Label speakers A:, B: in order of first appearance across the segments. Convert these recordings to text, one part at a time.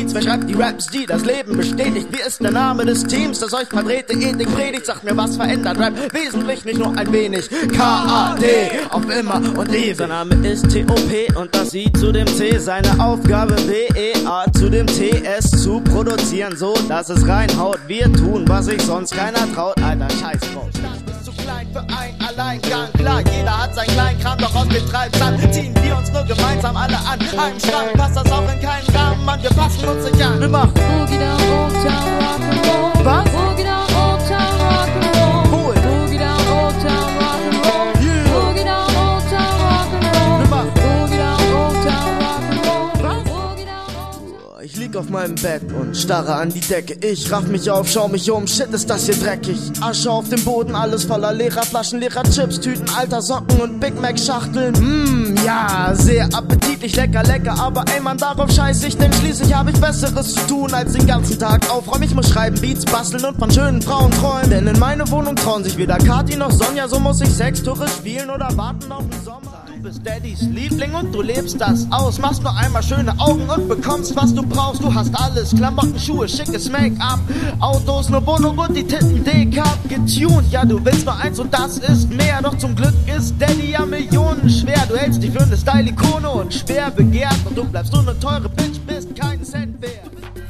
A: Beats, wer schreibt die Raps, die das Leben bestätigt? Wie ist der Name des Teams, das euch verdrehte Ethik predigt? Sagt mir, was verändert Rap? Wesentlich, nicht nur ein wenig. K.A.D. auf immer und ewig. Sein Name ist T.O.P. und das I zu dem C. Seine Aufgabe W.E.A. zu dem T.S. zu produzieren, so dass es reinhaut. Wir tun, was sich sonst keiner traut. Alter, Scheißbau. Zu klein für ein Alleingang. Klar, jeder hat seinen kleinen Kram, doch aus dem Treibsand ziehen wir uns nur gemeinsam alle an. Einem Schrank passt das auch in keinen Rahmen, Mann, wir passen uns nicht an. Wir machen
B: Boogie down, Old Town Rock'n'Roll.
A: Was?
B: Boogie down, Old Town Rock'n'Roll.
A: Cool.
B: Boogie down, Old Town Rock'n'Roll.
A: Yeah.
B: Boogie down, Old Town Rock'n'Roll.
A: Wir machen
B: Boogie down, Old Town Rock'n'Roll. Boogie down, Old Town.
A: Ich lieg auf meinem Bett und starre an die Decke. Ich raff mich auf, schau mich um, shit ist das hier dreckig. Asche auf dem Boden, alles voller leerer Flaschen, leerer Chips, Tüten, alter Socken und Big Mac Schachteln. Ja, sehr appetitlich, lecker, lecker. Aber ey man, darauf scheiß ich, denn schließlich habe ich Besseres zu tun, als den ganzen Tag aufräumen. Ich muss schreiben, Beats basteln und von schönen Frauen träumen. Denn in meine Wohnung trauen sich weder Kati noch Sonja. So muss ich Sextore spielen oder warten auf den Sommer. Du bist Daddys Liebling und du lebst das aus. Machst nur einmal schöne Augen und bekommst, was du brauchst. Du hast alles, Klamotten, Schuhe, schickes Make-up, Autos, eine Wohnung und die Titten Decap getuned. Ja, du willst nur eins und das ist mehr. Doch zum Glück ist Daddy ja millionenschwer. Du hältst dich für eine Style-Ikone und schwer begehrt. Und du bleibst nur eine teure Bitch, bist keinen Cent wert.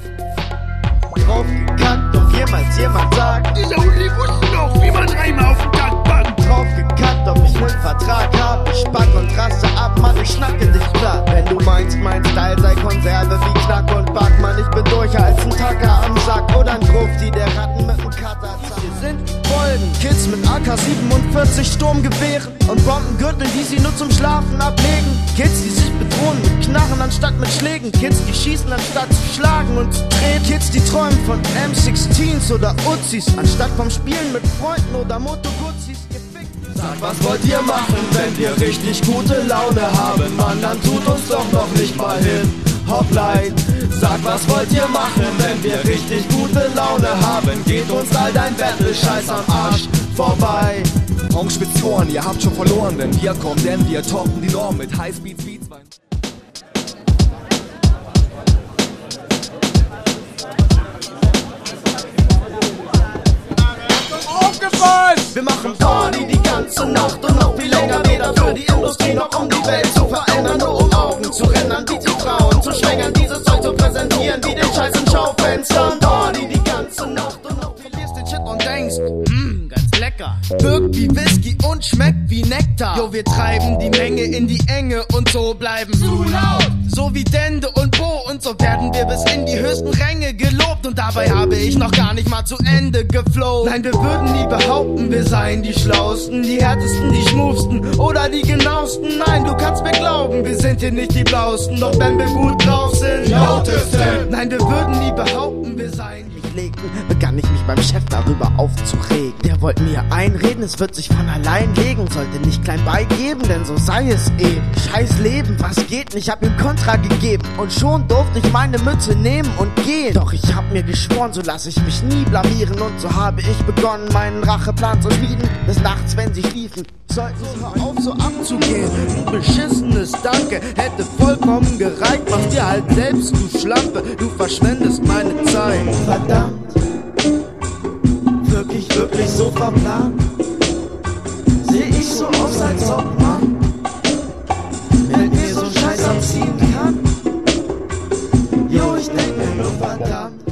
A: Drauf gekackt, ob jemals jemand sagt,
C: Dieser Uli wusste doch, wie man Reime auf den Tag packt.
A: drauf gekackt, ob ich nen Vertrag hab. Ich pack und raste ab, Mann, ich schnacke dich platt. Wenn du meinst, mein Style sei Konserve wie Knack und Back, Mann, ich bin durcher als ein Tacker am Sack oder ein Grufti, der Ratten mit nem Cutter zack. Wir sind Bolden, Kids mit AK-47 Sturmgewehren und Bombengürteln, die sie nur zum Schlafen ablegen. Kids, die sich bedrohen mit Knarren anstatt mit Schlägen. Kids, die schießen anstatt zu schlagen und zu treten. Kids, die träumen von M16s oder Uzis, anstatt vom Spielen mit Freunden oder Moto Guzis. Sag, was wollt ihr machen, wenn wir richtig gute Laune haben? Mann, dann tut uns doch noch nicht mal hin. Hopline, sag, was wollt ihr machen, wenn wir richtig gute Laune haben? Geht uns all dein Battle-Scheiß am Arsch vorbei.
D: Augenspitz Ohren, ihr habt schon verloren, wenn wir kommen, denn wir toppen die Norm mit Highspeed Beats.
A: Wir machen Party die ganze Nacht und noch viel länger. Weder für die Industrie noch um die Welt zu verändern. Nur um Augen zu rendern, die zu trauen, zu schwängern. Dieses Zeug zu präsentieren wie den Scheiß im Schaufenster. Party die ganze Nacht und noch viel liest den Shit und denkst, ganz lecker. Wirkt wie Whisky und schmeckt wie Nektar. Jo, wir treiben die Menge in die Enge und so bleiben zu laut. So wie Dende und Bo und so werden wir bis in die höchsten Ränge gelobt. Und dabei habe ich noch gar nicht mal zu Ende geflowt. Nein, wir würden nie behaupten, wir seien die Schlausten, die Härtesten, die Schmufsten oder die Genauesten. Nein, du kannst mir glauben, wir sind hier nicht die Blausten. Doch wenn wir gut drauf sind, lautesten. Nein, wir würden nie behaupten, wir seien die Legten. Begann ich mich beim Chef darüber aufzuregen. Der wollte mir einreden, es wird sich von allein legen. Sollte nicht klein beigeben, denn so sei es eben. Scheiß Leben, was geht denn? Ich hab ihm Kontra gegeben und schon durfte ich meine Mütze nehmen und gehen. Doch ich hab mir geschworen, so lass ich mich nie blamieren. Und so habe ich begonnen, meinen Racheplan zu schmieden. Bis nachts, wenn sie schliefen. Hör auf so abzugehen. Ein beschissenes Danke hätte vollkommen gereicht. Mach dir halt selbst, du Schlampe. Du verschwendest meine Zeit. Verdammt. Wirklich so verplant? Seh ich so aus, als ob man mit mir so einen Scheiß abziehen kann? Jo, ich denk mir nur verdammt.